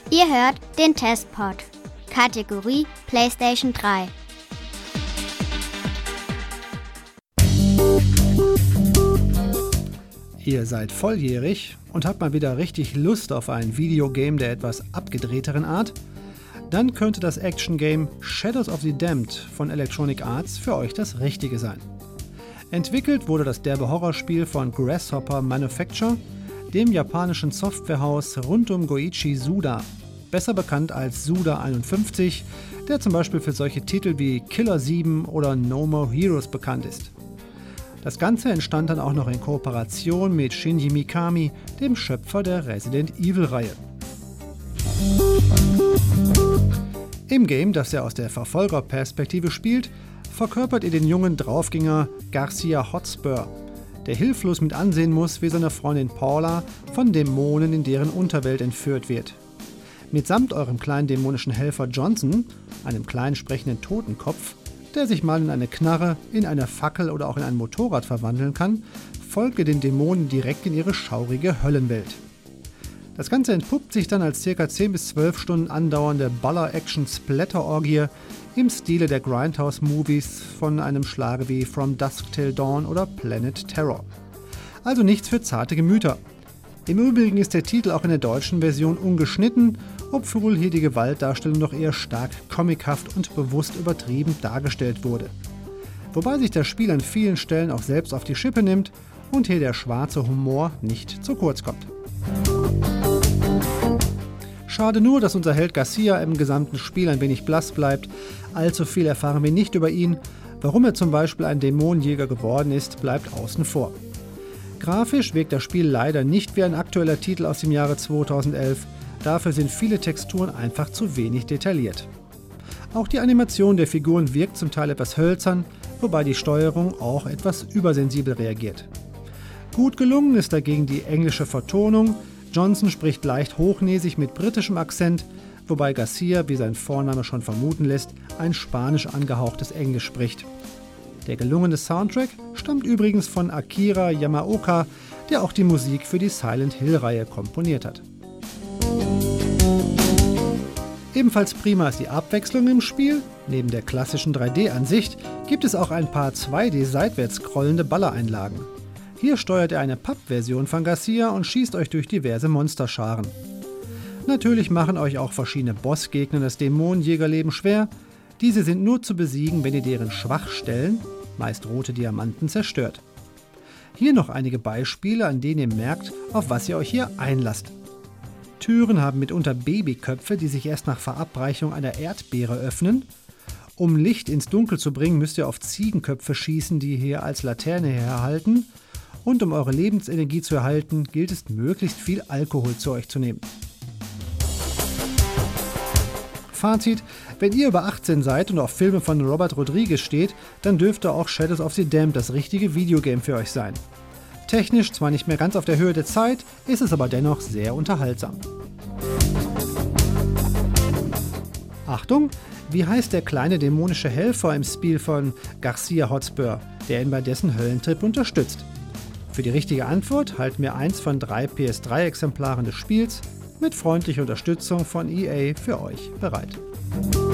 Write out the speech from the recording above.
Ihr hört den Testpod. Kategorie PlayStation 3. Ihr seid volljährig und habt mal wieder richtig Lust auf ein Videogame der etwas abgedrehteren Art? Dann könnte das Action-Game Shadows of the Damned von Electronic Arts für euch das Richtige sein. Entwickelt wurde das derbe Horrorspiel von Grasshopper Manufacture, dem japanischen Softwarehaus rund um Goichi Suda, besser bekannt als Suda51, der zum Beispiel für solche Titel wie Killer 7 oder No More Heroes bekannt ist. Das Ganze entstand dann auch noch in Kooperation mit Shinji Mikami, dem Schöpfer der Resident Evil-Reihe. Im Game, das er aus der Verfolgerperspektive spielt, verkörpert ihr den jungen Draufgänger Garcia Hotspur, der hilflos mit ansehen muss, wie seine Freundin Paula von Dämonen in deren Unterwelt entführt wird. Mitsamt eurem kleinen dämonischen Helfer Johnson, einem kleinen sprechenden Totenkopf, der sich mal in eine Knarre, in eine Fackel oder auch in ein Motorrad verwandeln kann, folgt ihr den Dämonen direkt in ihre schaurige Höllenwelt. Das Ganze entpuppt sich dann als ca. 10 bis 12 Stunden andauernde Baller-Action-Splatter-Orgie im Stile der Grindhouse-Movies von einem Schlage wie From Dusk Till Dawn oder Planet Terror. Also nichts für zarte Gemüter. Im Übrigen ist der Titel auch in der deutschen Version ungeschnitten, obwohl hier die Gewaltdarstellung doch eher stark comichaft und bewusst übertrieben dargestellt wurde. Wobei sich das Spiel an vielen Stellen auch selbst auf die Schippe nimmt und hier der schwarze Humor nicht zu kurz kommt. Schade nur, dass unser Held Garcia im gesamten Spiel ein wenig blass bleibt. Allzu viel erfahren wir nicht über ihn. Warum er zum Beispiel ein Dämonenjäger geworden ist, bleibt außen vor. Grafisch wirkt das Spiel leider nicht wie ein aktueller Titel aus dem Jahre 2011. Dafür sind viele Texturen einfach zu wenig detailliert. Auch die Animation der Figuren wirkt zum Teil etwas hölzern, wobei die Steuerung auch etwas übersensibel reagiert. Gut gelungen ist dagegen die englische Vertonung. Johnson spricht leicht hochnäsig mit britischem Akzent, wobei Garcia, wie sein Vorname schon vermuten lässt, ein spanisch angehauchtes Englisch spricht. Der gelungene Soundtrack stammt übrigens von Akira Yamaoka, der auch die Musik für die Silent Hill-Reihe komponiert hat. Ebenfalls prima ist die Abwechslung im Spiel. Neben der klassischen 3D-Ansicht gibt es auch ein paar 2D-seitwärts scrollende Ballereinlagen. Hier steuert ihr eine Papp-Version von Garcia und schießt euch durch diverse Monsterscharen. Natürlich machen euch auch verschiedene Bossgegner das Dämonenjägerleben schwer. Diese sind nur zu besiegen, wenn ihr deren Schwachstellen, meist rote Diamanten, zerstört. Hier noch einige Beispiele, an denen ihr merkt, auf was ihr euch hier einlasst. Türen haben mitunter Babyköpfe, die sich erst nach Verabreichung einer Erdbeere öffnen. Um Licht ins Dunkel zu bringen, müsst ihr auf Ziegenköpfe schießen, die hier als Laterne herhalten. Und um eure Lebensenergie zu erhalten, gilt es, möglichst viel Alkohol zu euch zu nehmen. Fazit: Wenn ihr über 18 seid und auf Filme von Robert Rodriguez steht, dann dürfte auch Shadows of the Damned das richtige Videogame für euch sein. Technisch zwar nicht mehr ganz auf der Höhe der Zeit, ist es aber dennoch sehr unterhaltsam. Achtung! Wie heißt der kleine dämonische Helfer im Spiel von Garcia Hotspur, der ihn bei dessen Höllentrip unterstützt? Für die richtige Antwort halten wir eins von 3 PS3-Exemplaren des Spiels mit freundlicher Unterstützung von EA für euch bereit.